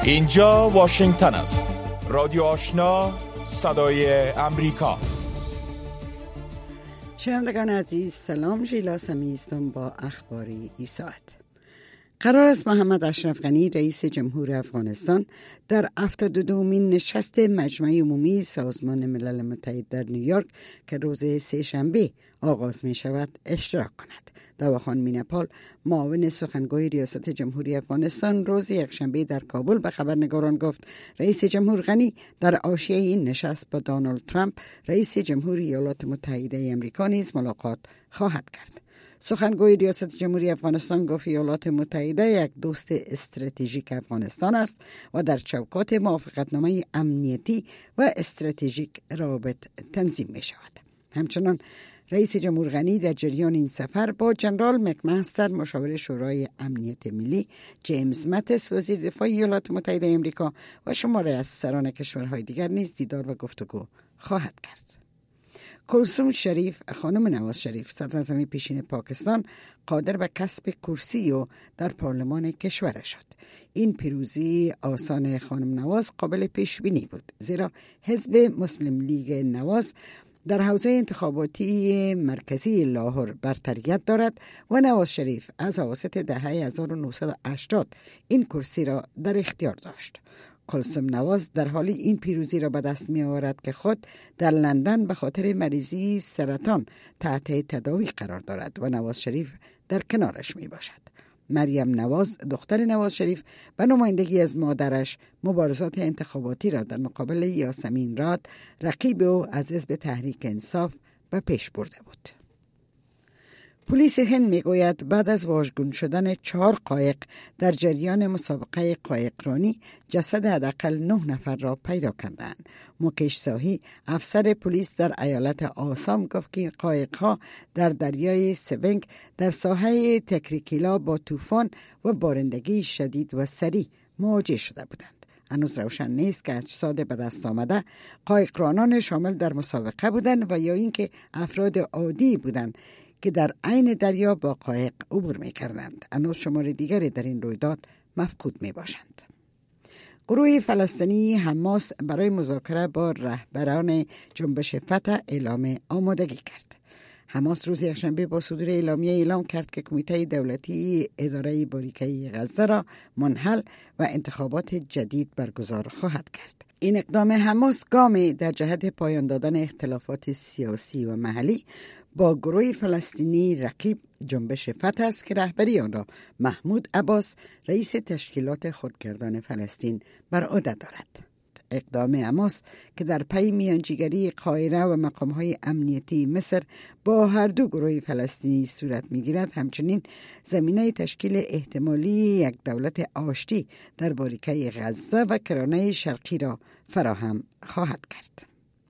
اینجا واشنگتن است. رادیو آشنا، صدای امریکا. شنوندگان عزیز، سلام. ژیلا سمی هستم با اخباری این ساعت. قرار است محمد اشرف غنی رئیس جمهور افغانستان در 72مین نشست مجمع عمومی سازمان ملل متحد در نیویورک که روز سه‌شنبه آغاز می شود اشتراک کند. دواخان مینپال، معاون سخنگوی ریاست جمهوری افغانستان، روز یکشنبه در کابل به خبرنگاران گفت رئیس جمهور غنی در حاشیه این نشست با دونالد ترامپ رئیس جمهوری ایالات متحده آمریکا نیز ملاقات خواهد کرد. سخنگوی ریاست جمهوری افغانستان گفت ایالات متحده یک دوست استراتژیک افغانستان است و در چوکات موافقتنامه امنیتی و استراتژیک روابط تنظیم می شود. همچنان رئیس جمهور غنی در جریان این سفر با جنرال مکمستر مشاور شورای امنیت ملی، جیمز ماتیس وزیر دفاع ایالات متحده آمریکا و شماری از سران کشورهای دیگر نیز دیدار و گفتگو خواهد کرد. کلثوم شریف، خانم نواز شریف، صدر اعظم پیشین پاکستان، قادر به کسب کرسی در پارلمان کشور شد. این پیروزی آسان خانم نواز قابل پیش بینی بود، زیرا حزب مسلم لیگ نواز در حوزه انتخاباتی مرکزی لاهور برتریت دارد و نواز شریف از اواسط دهه 1980 این کرسی را در اختیار داشت. کلثوم نواز در حالی این پیروزی را به دست می آورد که خود در لندن به خاطر مریضی سرطان تحت تداوی قرار دارد و نواز شریف در کنارش می باشد. مریم نواز، دختر نواز شریف، به نمایندگی از مادرش مبارزات انتخاباتی را در مقابل یاسمین راد، رقیب او از حزب تحریک انصاف، به پیش برده بود. پلیس هند میگوید بعد از واژگون شدن 4 قایق در جریان مسابقه قایقرانی جسد حداقل 9 نفر را پیدا کردند. مکیش ساهی، افسر پلیس در ایالت آسام، گفت که قایق‌ها در دریای سبنگ در ساحه تکریکیلا با طوفان و بارندگی شدید و سریع مواجه شده بودند. هنوز روشن نیست که اجساد به دست آمده قایقرانان شامل در مسابقه بودند و یا اینکه افراد عادی بودند که در عین دریا با قایق عبور می کردند. هنوز شمار دیگری در این رویداد مفقود می باشند. گروه فلسطینی حماس برای مذاکره با رهبران جنبش فتح اعلام آمادگی کرد. حماس روز یکشنبه با صدور اعلامیه اعلام کرد که کمیته دولتی اداره باریکه غزه را منحل و انتخابات جدید برگزار خواهد کرد. این اقدام حماس گامی در جهت پایان دادن اختلافات سیاسی و محلی با گروه فلسطینی رقیب جنبش فتح است که رهبری آن را محمود عباس، رئیس تشکیلات خودگردان فلسطین، بر عهده دارد. اقدام حماس که در پی میانجیگری قاهره و مقام‌های امنیتی مصر با هر دو گروه فلسطینی صورت می‌گیرد، همچنین زمینه تشکیل احتمالی یک دولت آشتی در باریکه غزه و کرانه شرقی را فراهم خواهد کرد.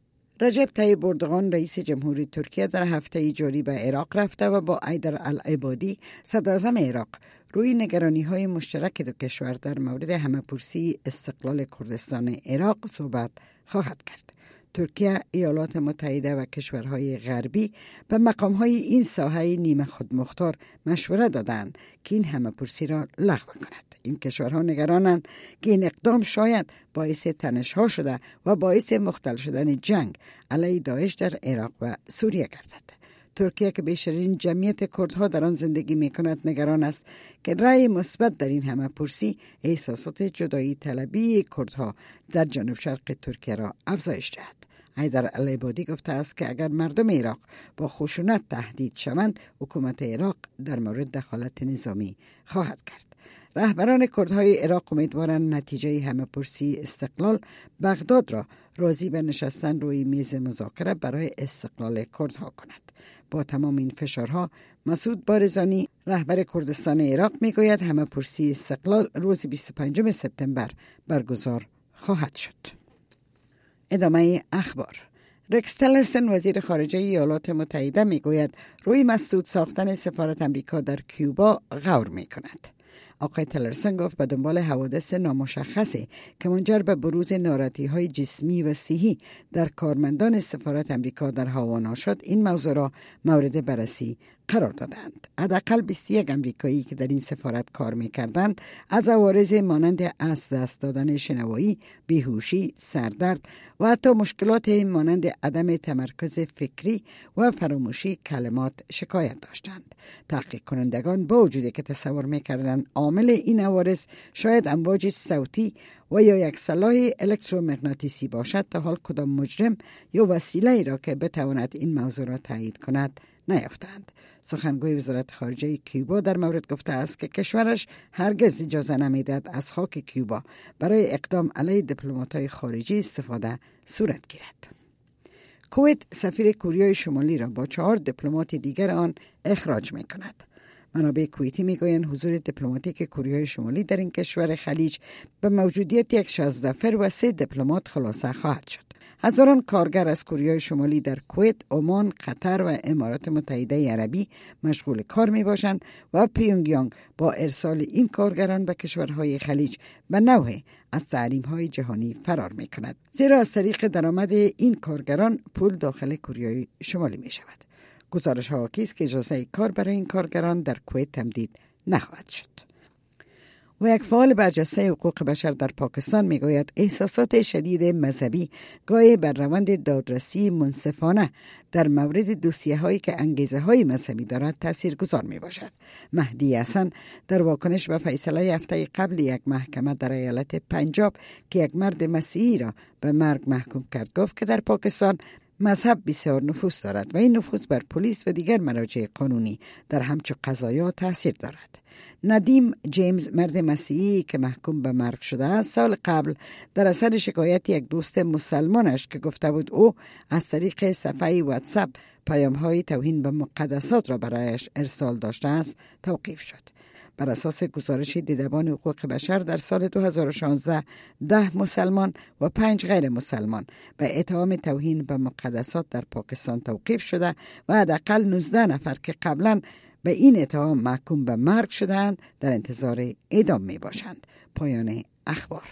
رجب طیب اردوغان، رئیس جمهوری ترکیه، در هفته جاری به عراق رفته و با حیدر العبادی، صدر اعظم عراق، روی نگرانی‌های مشترک دو کشور در مورد همه‌پرسی استقلال کردستان عراق صحبت خواهد کرد. ترکیه، ایالات متحده و کشورهای غربی به مقام‌های این ساحه نیمه خودمختار مشوره دادند که این همه‌پرسی را لغو کند. این کشورها نگرانند که این اقدام شاید باعث تنش‌ها شده و باعث مختل شدن جنگ علیه داعش در عراق و سوریه گردد. ترکیه که بیشترین جمعیت کردها در آن زندگی می‌کند نگران است که رأی مثبت در این همه‌پرسی احساسات جدایی طلبی کردها در جنوب شرق ترکیه را افزایش دهد. حیدر العبادی گفته است که اگر مردم عراق با خشونت تهدید شوند، حکومت عراق در مورد دخالت نظامی خواهد کرد. رهبران کردهای عراق امیدوارند نتیجه همه‌پرسی استقلال بغداد را راضی به نشستن روی میز مذاکره برای استقلال کردها کند. با تمام این فشارها، مسعود بارزانی، رهبر کردستان عراق، میگوید همه‌پرسی استقلال روز 25 سپتامبر برگزار خواهد شد. ادامه اخبار. رکس تیلرسون، وزیر خارجه ایالات متحده، میگوید روی مسدود ساختن سفارت امریکا در کیوبا غور میکند. آقای تیلرسون گفت به دنبال حوادث نامشخصی که منجر به بروز ناراحتی‌های جسمی و صحی در کارمندان سفارت امریکا در هاوانا شد، این موضوع را مورد بررسی قرار دادند. حداقل 21 امریکایی که در این سفارت کار می‌کردند از عوارض مانند از دست دادن شنوایی، بیهوشی، سردرد و حتی مشکلات مانند عدم تمرکز فکری و فراموشی کلمات شکایت داشتند. تحقیق کنندگان با وجودی که تصور می‌کردند عامل این عوارض شاید امواج صوتی و یا یک سلاح الکترومغناطیسی باشد، تا حال کدام مجرم یا وسیله‌ای را که بتواند این موضوع را تایید کند نیافتند. سخنگوی وزارت خارجه کیوبا در مورد گفته است که کشورش هرگز اجازه نمیدهد از خاک کیوبا برای اقدام علیه دیپلمات‌های خارجی استفاده صورت گیرد. کویت سفیر کوریای شمالی را با 4 دیپلمات دیگر آن اخراج می‌کند. منابع کویتی میگویند حضور دیپلماتیک کوریای شمالی در این کشور خلیج به موجودیت یک 16 نفر و 3 دیپلمات خلاصه خواهد شد. هزاران کارگر از کوریای شمالی در کویت، عمان، قطر و امارات متحده عربی مشغول کار می باشند و پیونگیانگ با ارسال این کارگران به کشورهای خلیج به نوعی از تحریم‌های جهانی فرار می کند، زیرا از طریق درآمد این کارگران پول داخل کوریای شمالی می شود. گزارش ها حاکی است که اجازه کار برای این کارگران در کویت تمدید نخواهد شد. و یک فعال برجسته حقوق بشر در پاکستان میگوید احساسات شدید مذهبی گاهی بر روند دادرسی منصفانه در مورد دوسیه هایی که انگیزه های مذهبی دارد تأثیر گذار می باشد. مهدی حسن در واکنش به فیصله هفته قبل یک محکمه در ایالت پنجاب که یک مرد مسیحی را به مرگ محکوم کرد گفت که در پاکستان مذهب بسیار نفوذ دارد و این نفوذ بر پلیس و دیگر مراجع قانونی در همچو قضایا تأثیر دارد. ندیم جیمز، مرد مسیحی که محکوم به مرگ شده است، سال قبل در اثر شکایت یک دوست مسلمانش که گفته بود او از طریق صفحه واتساپ پیام‌های توهین به مقدسات را برایش ارسال داشته است توقیف شد. بر اساس گزارش دیدبان حقوق بشر در سال 2016 10 مسلمان و 5 غیر مسلمان به اتهام توهین به مقدسات در پاکستان توقیف شده و حداقل 19 نفر که قبلا به این اتهام محکوم به مرگ شدند در انتظار اعدام می باشند. پایان اخبار.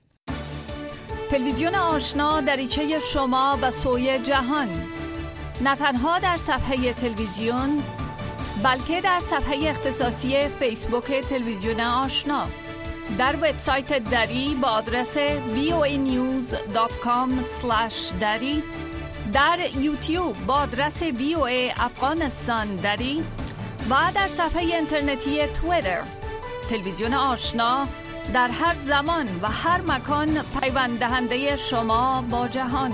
تلویزیون آشنا دریچه شما به سوی جهان، نه تنها در صفحه تلویزیون بلکه در صفحه اختصاصی فیسبوک تلویزیون آشنا، در وبسایت دری با آدرس voanews.com/dari، در یوتیوب با آدرس VOA افغانستان دری و در صفحه اینترنتی توییتر. تلویزیون آشنا در هر زمان و هر مکان پیوند دهنده شما با جهان.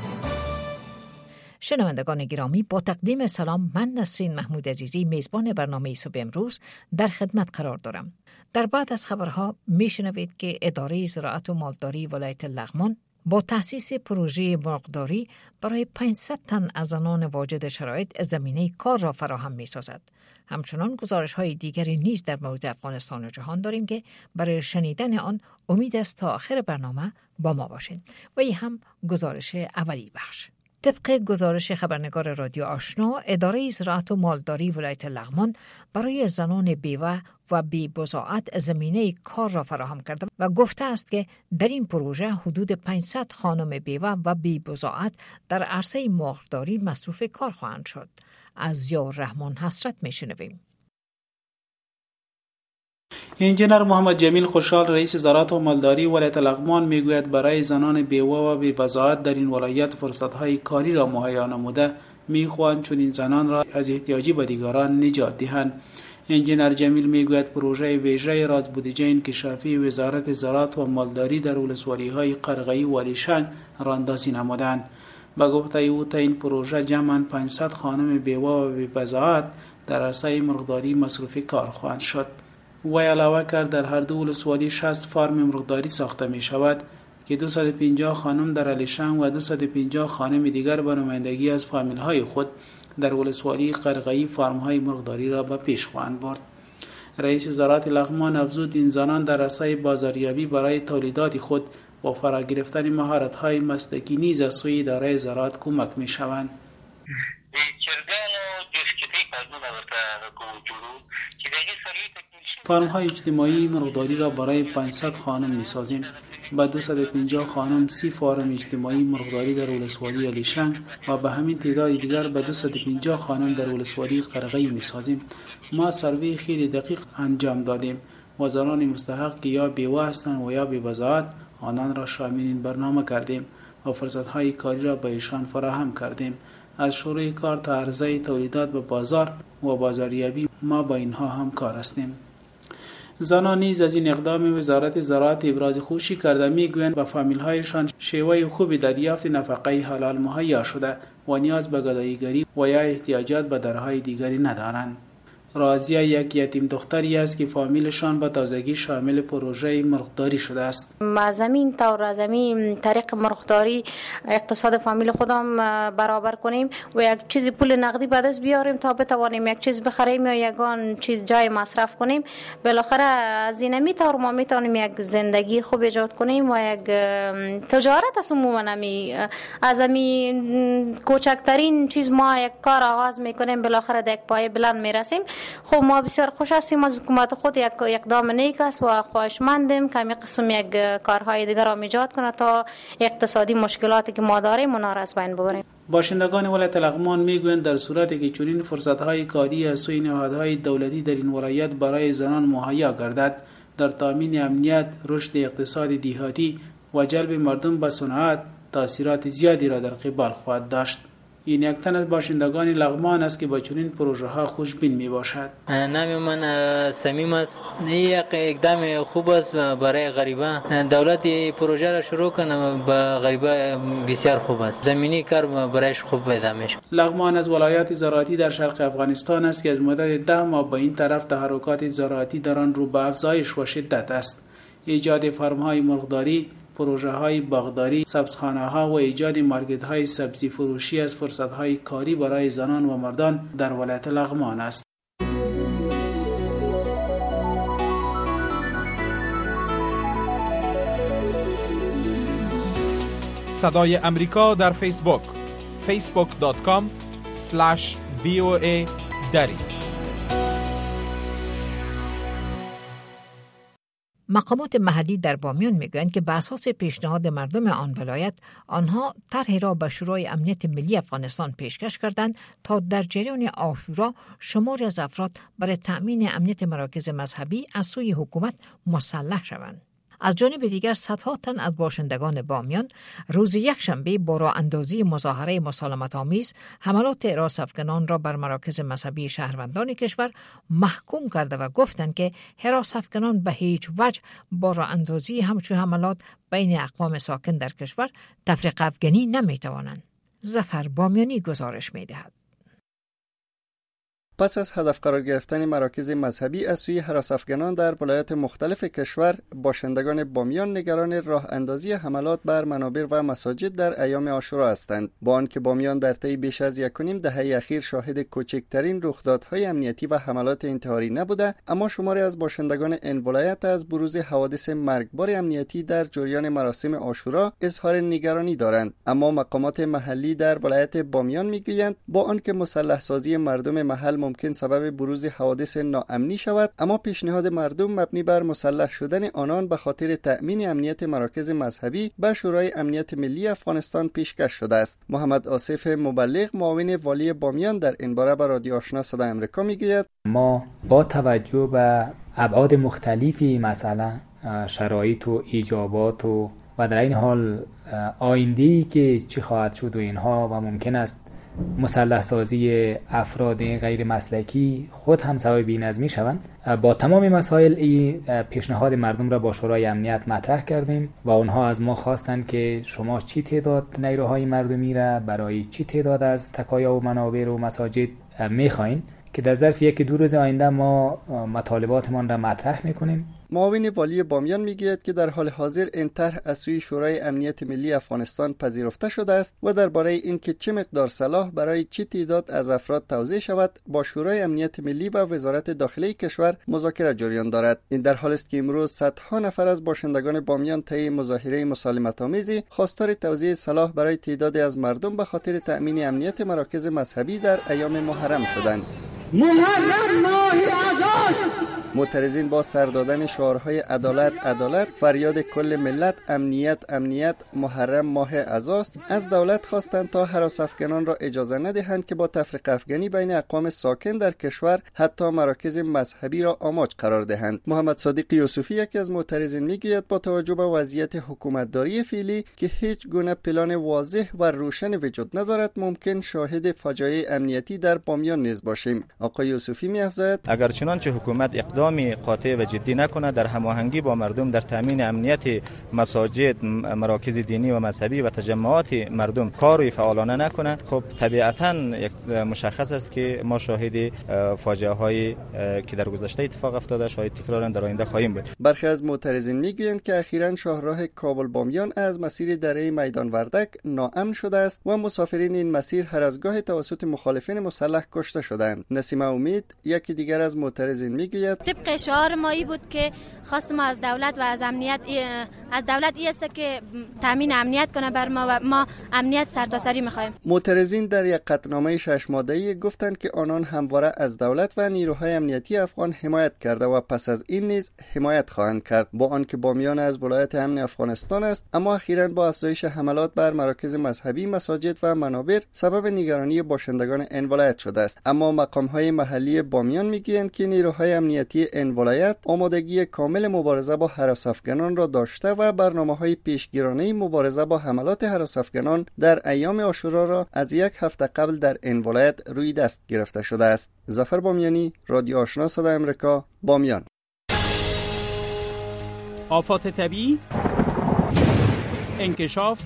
شنوندگان گرامی، با تقدیم سلام، من نسرین محمود عزیزی میزبان برنامه صبح امروز در خدمت قرار دارم. در بعد از خبرها میشنوید که اداره زراعت و مالداری ولایت لغمان با تأسیس پروژه مرغداری برای 500 تن از زنان واجد شرایط زمینه کار را فراهم می‌سازد. همچنان گزارش‌های دیگری نیز در مورد افغانستان و جهان داریم که برای شنیدن آن امید است تا آخر برنامه با ما باشید. و این هم گزارش اولی بخش. طبق گزارش خبرنگار رادیو آشنا، اداره زراعت و مالداری ولایت لغمان برای زنان بیوه و بی‌بضاعت زمینه کار را فراهم کرده و گفته است که در این پروژه حدود 500 خانم بیوه و بی‌بضاعت در عرصه مرغداری مصروف کار خواهند شد. از ضیاء الرحمن حسرت میشنویم. انجینر محمد جمیل خوشحال، رئیس زراعت و مالداری ولایت لغمان میگوید برای زنان بیوه و بی‌بضاعت در این ولایت فرصت‌های کاری را مهیا نموده میخواهند چون این زنان را از احتیاجی به دیگران نجات دهند. انجینر جمیل میگوید پروژه ویژه راز بودجه انکشافی وزارت زراعت و مالداری در ولسوالی‌های قرغه‌ای و علیشنگ را اندازی نمودند. با گفته او تا این پروژه جمعاً 500 خانم بیوه و بی‌بضاعت در عرصه مرغداری مصروف کار خواهند شد. و علاوه کرد در هر دو ولسوالی 60 فارم مرغداری ساخته می شود که 250 خانم در علیشنگ و 250 خانم دیگر به نمایندگی از فامیل های خود در ولسوالی قرغه‌ای فارم های مرغداری را به پیش خواهند برد. رئیس زراعت لغمان افزود این زنان در عرصه بازاریابی برای تولیدات خود و فرا گرفتن مهارت های مسلکی نیز از سوی اداره زراعت کمک می شوند. فارم های اجتماعی مرغداری را برای 500 خانم می سازیم به 250 خانم 30 فارم اجتماعی مرغداری در ولسوالی علیشنگ و به همین تعداد دیگر به 250 خانم در ولسوالی قرغی می‌سازیم. ما سروی خیلی دقیق انجام دادیم و زنان مستحق که یا بیوه هستند و یا بی‌بضاعت آنان را شامل این برنامه کردیم و فرصت‌های کاری را به ایشان فراهم کردیم. از شروع کار تا عرضه تولیدات به بازار و بازاریابی ما با اینها همکار هستیم. زنان نیز از این اقدام وزارت زراعت ابراز خوشی کرده میگویند به فامیل‌هایشان شیوه خوبی دریافت نفقه حلال مهیا شده و نیاز به گدایی‌گری و یا احتیاجات به درهای دیگری ندارند. راضیه یک یتیم دختری است که فامیلشان به تازگی شامل پروژه مرغداری شده است. از همین طریق مرغداری اقتصاد فامیل خودم برابر کنیم و یک چیزی پول نقدی به دست بیاریم تا بتوانیم یک چیز بخریم یا یگان چیز جای مصرف کنیم. بالاخره از این میتار ما میتونیم یک زندگی خوب ایجاد کنیم و یک تجارت از عموما از همین کوچکترین چیز ما یک کار آغاز میکنیم بالاخره در یک پایه بلند میرسیم. خب ما بسیار خوش هستیم از حکومت خود یک اقدام نیک است و خواهشمندیم که همین قسم یک کارهای دیگر را ایجاد کنه تا اقتصادی مشکلاتی که ما داریم اونا را از بین ببریم. باشندگان ولایت لغمان میگویند در صورتی که چنین فرصت‌های کاری از سوی نهادهای دولتی در این ولایت برای زنان مهیا گردد، در تامین امنیت، رشد اقتصاد دیهاتی و جلب مردم به صنعت تأثیرات زیادی را در قبال خواهد داشت. این یک تن از باشندگان لغمان است که با چنین پروژه ها خوشبین می باشد. نام من سمیم است. یک اقدام خوب است برای غریبان. دولت پروژه را شروع کنه به غریبان بسیار خوب است. زمینی کار برایش خوب پیدا میشه. لغمان از ولایات زراعتی در شرق افغانستان است که از مدت 10 ماه به این طرف تحرکات زراعتی در آن رو به افزایش و شدت است. ایجاد فرم‌های مرغداری، پروژه‌های باغداری، سبزخانه‌ها و ایجاد مارکت‌های سبزی فروشی از فرصت‌های کاری برای زنان و مردان در ولایت لغمان است. صدای امریکا در فیسبوک facebook.com/VOA دری. مقامات محلی در بامیان میگویند که بر اساس پیشنهاد مردم آن ولایت آنها طرحی را به شورای امنیت ملی افغانستان پیشکش کردند تا در جریان عاشورا شماری از افراد برای تأمین امنیت مراکز مذهبی از سوی حکومت مسلح شوند. از جانب دیگر صدها تن از باشندگان بامیان روز یکشنبه با راه اندازی مظاهره مسالمت آمیز حملات حراس‌افکنان را بر مراکز مذهبی شهروندان کشور محکوم کرده و گفتند که حراس‌افکنان به هیچ وجه با راه اندازی همچون حملات بین اقوام ساکن در کشور تفریق افغانی نمیتوانند. ظفر بامیانی گزارش میدهد. پس از هدف قرار گرفتن مراکز مذهبی از سوی حراس‌افکنان در ولایات مختلف کشور، باشندگان بامیان نگران راه اندازی حملات بر منابر و مساجد در ایام عاشورا هستند. با آنکه بامیان در طی بیش از 1.5 دهه اخیر شاهد کوچکترین رخدادهای امنیتی و حملات انتحاری نبوده، اما شماری از باشندگان این ولایت از بروز حوادث مرگبار امنیتی در جریان مراسم عاشورا اظهار نگرانی دارند. اما مقامات محلی در ولایت بامیان میگویند با آنکه مسلح سازی مردم محل ممکن سبب بروز حوادث ناامنی شود، اما پیشنهاد مردم مبنی بر مسلح شدن آنان به خاطر تأمین امنیت مراکز مذهبی به شورای امنیت ملی افغانستان پیشکش شده است. محمد آصف مبلغ، معاون والی بامیان، در این باره به رادیو آشنا صدای آمریکا میگوید: ما با توجه به ابعاد مختلفی، مثلا شرایط و ایجابات و در این حال آینده‌ای که چی خواهد شد و اینها، و ممکن است مسلح سازی افراد غیر مسلکی خود هم سبب بی‌نظمی شوند، با تمام مسائل این پیشنهاد مردم را با شورای امنیت مطرح کردیم و آنها از ما خواستند که شما چی تعداد نیروهای مردمی را برای چی تعداد از تکایا و منابر و مساجد می‌خواین که در ظرف 1-2 روز آینده ما مطالباتمان را مطرح می‌کنیم. معاون والی بامیان میگوید که در حال حاضر این طرح از سوی شورای امنیت ملی افغانستان پذیرفته شده است و درباره اینکه چه مقدار سلاح برای چه تعداد از افراد توزیع شود با شورای امنیت ملی و وزارت داخله کشور مذاکره جریان دارد. این در حالی است که امروز صدها نفر از باشندگان بامیان طی مظاهره مسالمت‌آمیزی خواستار توزیع سلاح برای تعدادی از مردم به خاطر تأمین امنیت مراکز مذهبی در ایام محرم شدند. محرم ماه عزاست، معترضین با سر دادن شعارهای عدالت عدالت، فریاد کل ملت امنیت امنیت، محرم ماه عزاست، از دولت خواستند تا هراس‌افکنان را اجازه ندهند که با تفرقه افکنی بین اقوام ساکن در کشور حتی مراکز مذهبی را آماج قرار دهند. محمد صادق یوسفی یکی از معترضین میگوید با توجه به وضعیت حکومتداری فعلی که هیچ گونه پلان واضح و روشن وجود ندارد، ممکن شاهد فاجعه امنیتی در بامیان نیز باشیم. آقای یوسفی می‌افزاید اگر چنانچه حکومت اقدامی قاطع و جدی نکنه در هماهنگی با مردم در تامین امنیت مساجد، مراکز دینی و مذهبی و تجمعات مردم کاری فعالانه نکنه، خب طبیعتاً مشخص است که ما شاهد فاجعه هایی که در گذشته اتفاق افتاده شاید تکرار در آینده خواهیم بود. برخی از معترضین میگویند که اخیراً شاهراه کابل بامیان از مسیر دره میدان وردک ناامن شده است و مسافرین این مسیر هر از گاهی توسط مخالفین مسلح کشته شدند. نسیمه امید یکی دیگر از معترضین میگوید طبق شعار مایی بود که خواست ما از دولت و از امنیت از دولت است که تامین امنیت کنه بر ما و ما امنیت سرتاسری می‌خوایم. معترضین در یک قطعنامه 6 ماده‌ای گفتند که آنان همواره از دولت و نیروهای امنیتی افغان حمایت کرده و پس از این نیز حمایت خواهند کرد. با آنکه بامیان از ولایت امن افغانستان است، اما اخیراً با افزایش حملات بر مراکز مذهبی، مساجد و منابر سبب نگرانی باشندگان این ولایت شده است. اما مقام‌های محلی بامیان میگویند که نیروهای امنیتی این ولایت آمادگی کامل مبارزه با هراس‌افکنان را داشته و برنامه‌های پیشگیرانه مبارزه با حملات هراس‌افکنان در ایام عاشورا را از یک هفته قبل در این ولایت روی دست گرفته شده است. ظفر بامیانی، رادیو آشنا صدای آمریکا، بامیان. آفات طبیعی، انکشاف،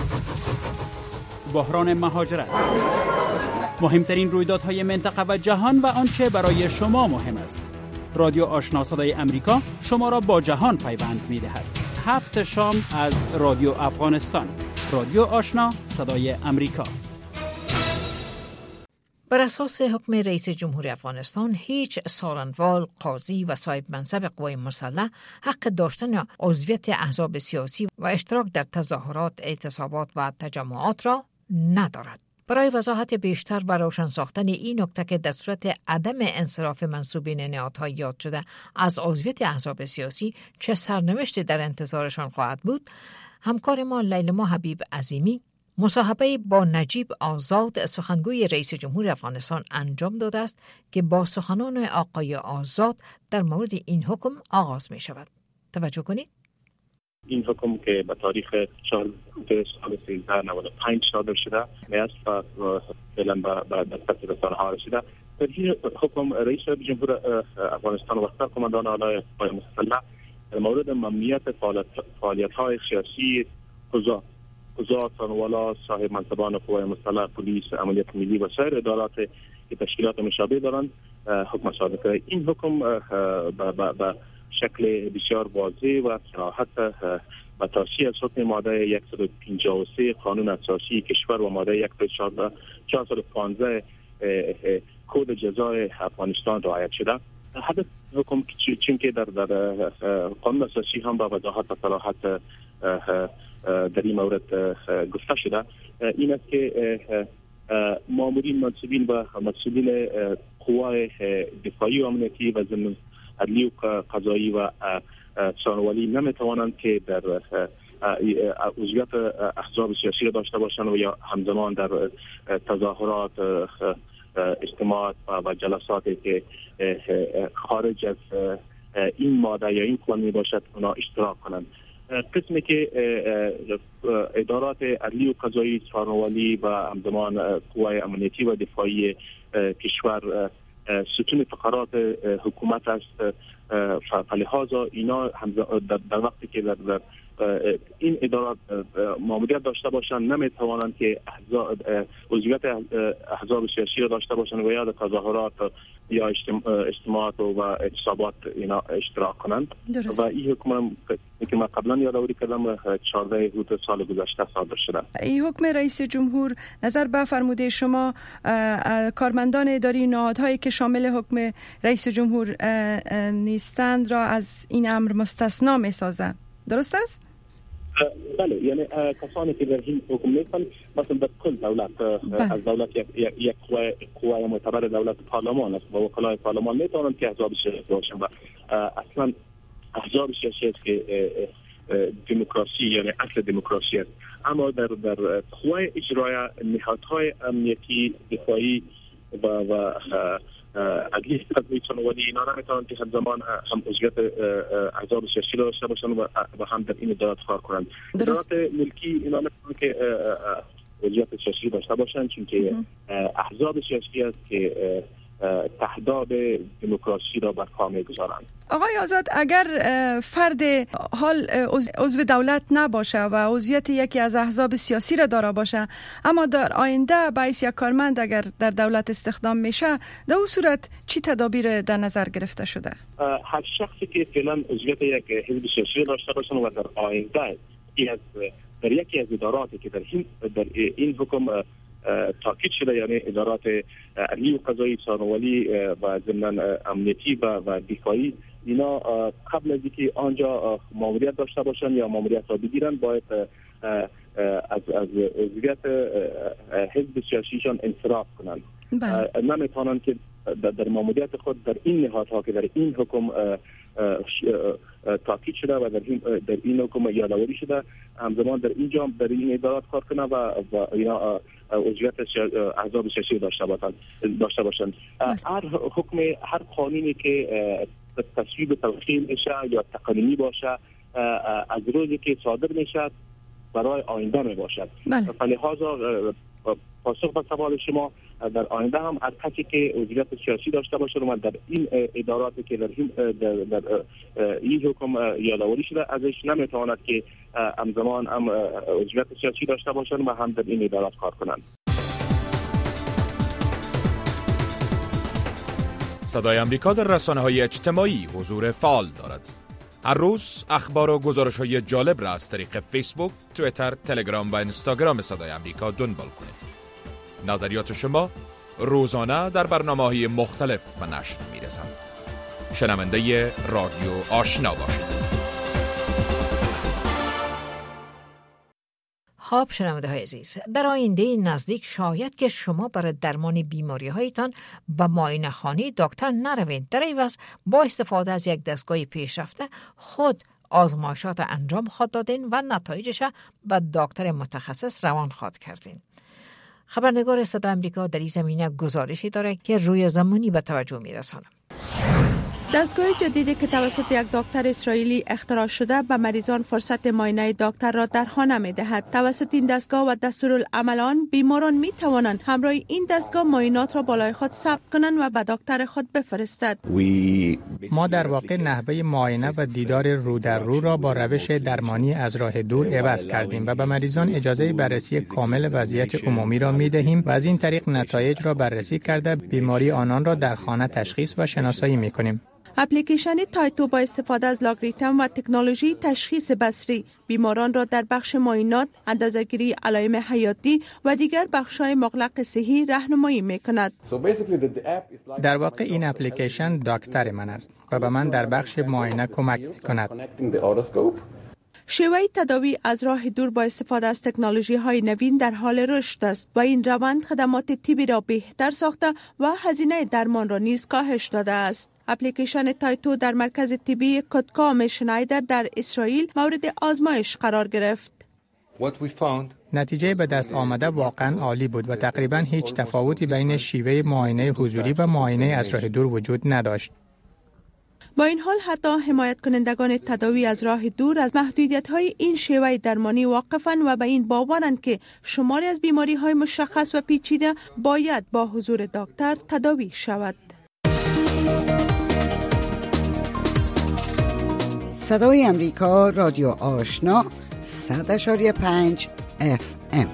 بحران مهاجرت، مهمترین رویدادهای منطقه و جهان و آنچه برای شما مهم است. رادیو آشنا صدای آمریکا شما را با جهان پیوند می‌دهد. 7 شام از رادیو افغانستان. رادیو آشنا صدای آمریکا. بر اساس حکم رئیس جمهور افغانستان، هیچ سالنوال، قاضی و صاحب منصب قوای مسلح حق داشتن عضویت احزاب سیاسی و اشتراک در تظاهرات، اعتصابات و تجمعات را ندارد. برای وضاحت بیشتر و روشن ساختن این نکته که در صورت عدم انصراف منصوبین نهادهای یاد شده از عضویت احزاب سیاسی چه سرنوشتی در انتظارشان خواهد بود، همکار ما لیلما حبیب عظیمی مصاحبه با نجیب آزاد سخنگوی رئیس جمهور افغانستان انجام داده است که با سخنان آقای آزاد در مورد این حکم آغاز می شود. توجه کنید. این حکم که به تاریخ 4 سال 1395 صادر شده است و فعلا به دسترس رسانه‌ها رسیده. در این حکم رئیس جمهور افغانستان و قماندان اعلی قوای مسلح در مورد ممنوعیت فعالیت‌های سیاسی قضات، ثانویه، صاحب منصبان قوای مسلح، پلیس، امنیت ملی و سایر ادارات که تشکیلات مشابه دارند حکم صادر کرده. این حکم به شکل بسیار واضح و صراحت به تاسیس از حکم ماده 153 قانون اساسی کشور و ماده 415 کد جزای افغانستان رعایت شده. هدف حکم چون که در قانون اساسی هم با وضاحت و صراحت در این مورد گفته شده این است که مامورین، منصبین و مسئولین قوای دفاعی و امنیتی و ضمن عدلی و قضایی و ثانویه نمیتوانند که در عضویت احزاب سیاسی را داشته باشند و یا همزمان در تظاهرات، اجتماعات و جلساتی که خارج از این ماده یا این قانون باشد اونا اشتراک کنند. قسمی که ادارات عدلی و قضایی، ثانویه و همزمان قوای امنیتی و دفاعی کشور ستون فقرات حکومت است، فلهذا اینا در وقتی که در این ادارات ماموریت داشته باشند نمیتوانند که عضویت احزاب سیاسی را داشته باشند و یا در تظاهرات یا اجتماعات و اعتصابات اینا اشتراک کنند. و این حکم که من قبلا یادآوری کردم 14 حدود سال گذشته صادر شده. این حکم رئیس جمهور نظر به فرموده شما کارمندان اداری نهادهایی که شامل حکم رئیس جمهور نیستند را از این امر مستثنا می‌سازند. درست است؟ بله، یعنی کسانی که در این حکم نیستن، مثلا در کل دولت از دولت یک قوه معتبر دولت پارلمان است و وکلای پارلمان میتوانند که احزاب سیاسی باشند و اصلا احزاب سیاسی است که دموکراسی یعنی اصل دموکراسی است. اما در قوه اجرایی نهادهای امنیتی دفاعی و عدلیه قضایی ثانوی اینا نمیتونن که همزمان هم عضویت احزاب سیاسی داشته باشن و هم در این ادارات کار کنند. ادارات ملکی اینا نمیتونن که عضویت سیاسی داشته باشن، چون که احزاب سیاسی است که تهداب دموکراسی را بر پا میگذارند. آقای آزاد، اگر فرد حال عضو دولت نباشه و عضویت یکی از احزاب سیاسی را دارا باشه، اما در آینده به حیث یک کارمند اگر در دولت استخدام میشه، در اون صورت چی تدابیر در نظر گرفته شده؟ هر شخصی که فعلا عضویت یک حزب سیاسی داشته باشه و در آینده در یکی از اداراتی که در این حکم تاکید شده، یعنی ادارات عدلیه و قضایی ثانوی و ضمن امنیتی و دفاعی، اینا قبل از اینکه آنجا ماموریت داشته باشن یا ماموریت را بگیرن باید از عضویت حزب سیاسیشان انصراف کنند. نمیتونن که در ماموریت خود در این نهادها که در این حکم تاکید شده و در این حکم یادآوری شده همزمان در اینجا در این ادارات کار کنه و اینا عضویت احزاب سیاسی داشته باشند. هر حکم، هر قانونی که تصویب توقیع میشه یا تقنینی باشه، از روزی که صادر میشه برای آینده می باشد. فلهذا پاسخ به سوال شما، در آینده هم از کسی که عضویت سیاسی داشته باشه و در این اداراتی که در این حکم یادآوری شده ازش نمیتواند که همزمان هم عضویت سیاسی داشته باشن و هم در این ادارات کار کنند. صدای امریکا در رسانه‌های اجتماعی حضور فعال دارد. هر روز اخبار و گزارش‌های جالب را از طریق فیسبوک، توییتر، تلگرام و اینستاگرام صدای امریکا دنبال کنید. نظریات شما روزانه در برنامه‌های مختلف به نشر می‌رسند. شنونده رادیو آشنا باشید. خب شنونده عزیز، در آینده نزدیک شاید که شما برای درمان بیماری هایتان به معاینه خانه دکتر نروید. در عوض با استفاده از یک دستگاه پیشرفته خود آزمایشات انجام خود دادین و نتایجش به دکتر متخصص روان خود کردین. خبرنگار صدای امریکا در این زمینه گزارشی داره که روی زمانی به توجه میرسانم. دستگاه جدیدی که توسط یک دکتر اسرائیلی اختراع شده به مریضان فرصت معاینه دکتر را در خانه می‌دهد. توسط این دستگاه و دستورالعمل آن بیماران می‌توانند همراه این دستگاه معاینات را بالای خود ثبت کنند و به دکتر خود بفرستند. ما در واقع نحوه معاینه و دیدار رو در رو را با روش درمانی از راه دور عوض کردیم و به مریضان اجازه بررسی کامل وضعیت عمومی را می‌دهیم و از این طریق نتایج را بررسی کرده بیماری آنان را در خانه تشخیص و شناسایی می‌کنیم. اپلیکیشن تایتو با استفاده از لاگریتم و تکنولوژی تشخیص بصری بیماران را در بخش معاینات، اندازه‌گیری علائم حیاتی و دیگر بخش‌های مغلق صحی راهنمایی می‌کند. در واقع این اپلیکیشن دکتر من است و به من در بخش معاینه کمک می‌کند. شیوه تداوی از راه دور با استفاده از تکنولوژی‌های نوین در حال رشد است و این روند خدمات طبی را بهتر ساخته و هزینه درمان را نیز کاهش داده است. اپلیکیشن تایتو در مرکز طبی کتکام شنایدر در اسرائیل مورد آزمایش قرار گرفت. نتیجه به دست آمده واقعا عالی بود و تقریبا هیچ تفاوتی بین شیوه معاینه حضوری و معاینه از راه دور وجود نداشت. با این حال حتی حمایت کنندگان تداوی از راه دور از محدودیت‌های این شیوه درمانی واقفند و به این باورند که شماری از بیماری‌های مشخص و پیچیده باید با حضور دکتر تداوی شود. صدای امریکا، رادیو آشنا، 100.5 FM.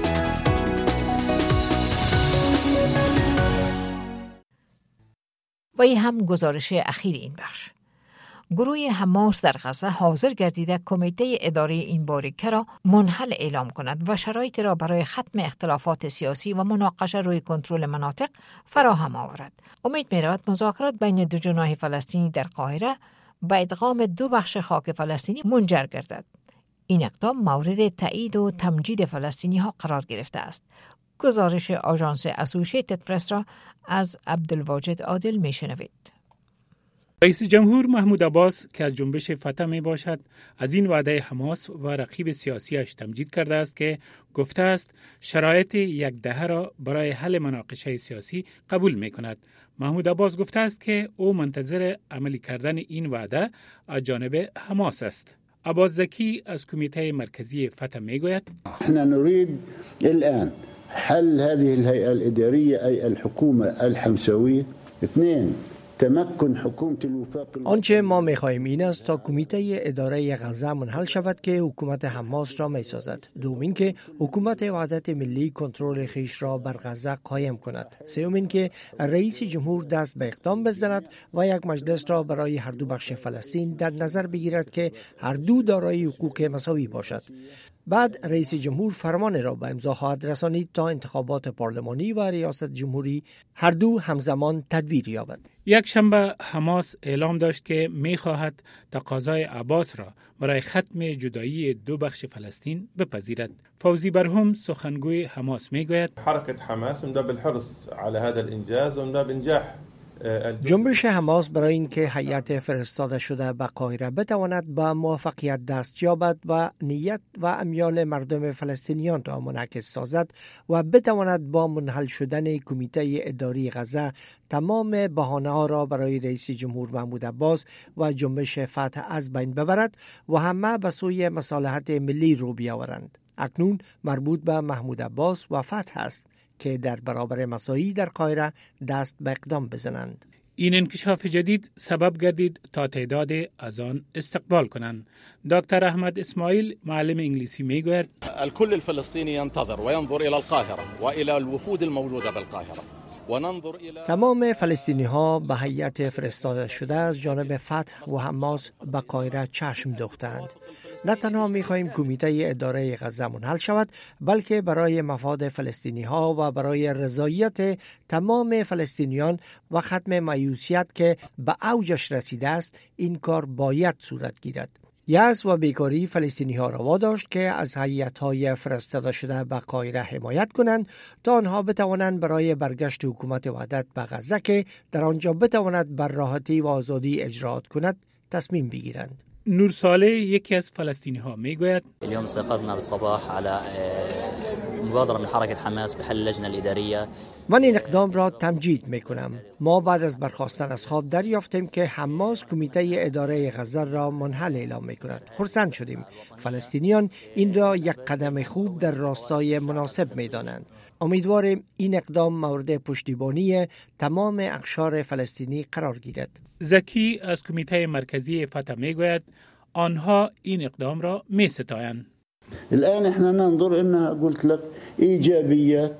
و این هم گزارش اخیر این بخش. گروه حماس در غزه حاضر گردیده کمیته اداری این باریکه را منحل اعلام کند و شرایط را برای ختم اختلافات سیاسی و مناقشه روی کنترل مناطق فراهم آورد. امید می‌رود مذاکرات بین دو جناح فلسطینی در قاهره به ادغام دو بخش خاک فلسطینی منجر گردد. این اقدام مورد تایید و تمجید فلسطینی ها قرار گرفته است. گزارش آژانس اسوشییتد پرس را از عبدالواجد عادل میشنوید. رئیس جمهور محمود عباس که از جنبش فتح می باشد از این وعده حماس و رقیب سیاسیش تمجید کرده است که گفته است شرایط یک دهه را برای حل مناقشه سیاسی قبول می کند. محمود عباس گفته است که او منتظر عملی کردن این وعده از جانب حماس است. عباس زکی از کمیته مرکزی فتح می گوید احنا نريد الان حل هذه الهيئة الإدارية أي الحكومة الحمساوية. 2 تمکن حکومت الوفاق. آنچه ما می‌خواهیم این است تا کمیته اداره غزه منحل شود که حکومت حماس را می‌سازد. دوم که حکومت وحدت ملی کنترل خویش را بر غزه قایم کند. سوم که رئیس جمهور دست به اقدام بزند و یک مجلس را برای هر دو بخش فلسطین در نظر بگیرد که هر دو دارای حقوق مساوی باشد. بعد رئیس جمهور فرمان را به امضا خواهد رسانید تا انتخابات پارلمانی و ریاست جمهوری هر دو همزمان تدبیر یابد. یک شنبه حماس اعلام داشت که می‌خواهد تقاضای عباس را برای ختم جدایی دو بخش فلسطین بپذیرد. فوزی برهم سخنگوی حماس میگوید حرکت حماس من باب الحرص على هذا الانجاز و من باب انجاح جنبش حماس برای اینکه هیئت فرستاده شده به قاهره بتواند به موفقیت دست یابد و نیت و امیال مردم فلسطینیان را منعکس سازد و بتواند با منحل شدن کمیته اداری غزه تمام بهانه‌ها را برای رئیس جمهور محمود عباس و جنبش فتح از بین ببرد و همه به سوی مصالحت ملی رو بیاورند. اکنون مربوط به محمود عباس و فتح است که در برابر مساعی در قاهره دست به اقدام بزنند. این انکشاف جدید سبب گردید تا تعداد از آن استقبال کنند. دکتر احمد اسماعیل معلم انگلیسی میگوید الكل الفلسطيني ينتظر وينظر الى القاهره والى الوفود الموجوده بالقاهره. تمام فلسطینی ها به هیئت فرستاده شده از جانب فتح و حماس به قاهره چشم دوختند. نه تنها می خواهیم کمیته اداره غزه منحل شود، بلکه برای مفاد فلسطینی ها و برای رضایت تمام فلسطینیان و ختم مایوسیت که به اوجش رسیده است این کار باید صورت گیرد. یأس و بیکاری فلسطینی ها را واداشت که از هیئت‌های فرستاده شده به قاهره حمایت کنند تا آنها بتوانند برای برگشت حکومت وحدت به غزه که در آنجا بتواند بر راحتی و آزادی اجرات کند تصمیم بگیرند. نور صالح یکی از فلسطینی ها میگوید اليوم استيقظنا بالصباح على مبادرة من حركة حماس بحل اللجنة الإدارية. من این اقدام را تمجید میکنم. ما بعد از برخاستن از خواب دریافتیم که حماس کمیته اداره غزه را منحل اعلام میکند. خرسند شدیم. فلسطینیان این را یک قدم خوب در راستای مناسب میدانند. امیدواریم این اقدام مورد پشتیبانی تمام اقشار فلسطینی قرار گیرد. زکی از کمیته مرکزی فتح میگوید آنها این اقدام را میستایند. الان احنا ننظر انها قلت لك ایجابیات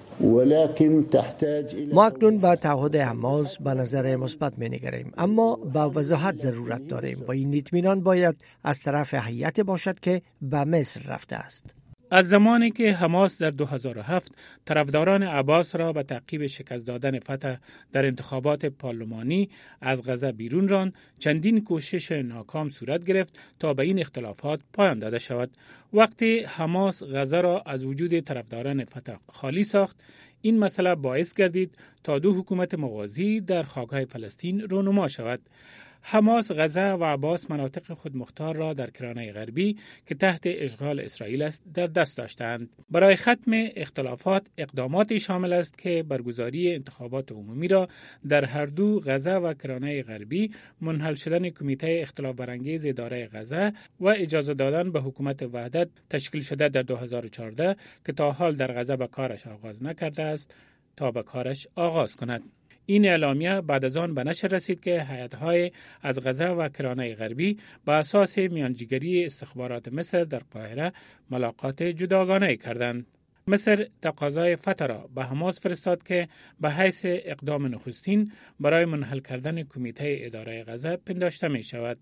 ولكن تحتاج الى ما اکنون به تعهد حماس به نظر مثبت می‌نگریم، اما با وضاحت ضرورت داریم و این اطمینان باید از طرف هیئت باشد که به مصر رفته است. از زمانی که حماس در 2007 طرفداران عباس را به تعقیب شکست دادن فتح در انتخابات پارلمانی از غزه بیرون راند، چندین کوشش ناکام صورت گرفت تا به این اختلافات پایان داده شود. وقتی حماس غزه را از وجود طرفداران فتح خالی ساخت، این مسئله باعث گردید تا دو حکومت موازی در خاک‌های فلسطین رونما شود. حماس غزه و عباس مناطق خودمختار را در کرانه غربی که تحت اشغال اسرائیل است در دست داشتند. برای ختم اختلافات اقداماتی شامل است که برگزاری انتخابات عمومی را در هر دو غزه و کرانه غربی، منحل شدن کمیته اختلاف برانگیز اداره غزه و اجازه دادن به حکومت وحدت تشکیل شده در 2014 که تا حال در غزه به کارش آغاز نکرده است تا به کارش آغاز کند. این اعلامیه بعد از آن به نشر رسید که هیئت‌های از غزه و کرانه غربی به اساس میانجیگری استخبارات مصر در قاهره ملاقات جداگانه کردند. مصر تقاضای فتح را به حماس فرستاد که به حیث اقدام نخستین برای منحل کردن کمیته اداره غزه پنداشته می شود.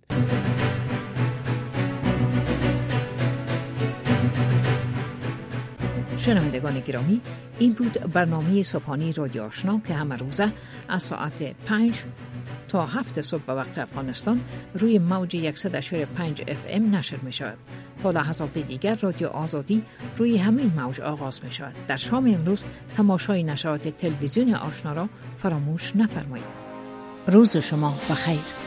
شنوندگان گرامی، این بود برنامه صبحانه رادیو آشنا که همه روزه از ساعت 5 تا 7 صبح به وقت افغانستان روی موج 100.5 FM نشر می شود. تا لحظات دیگر رادیو آزادی روی همین موج آغاز می شود. در شام امروز تماشای نشرات تلویزیون آشنا را فراموش نفرمایید. روز شما بخیر.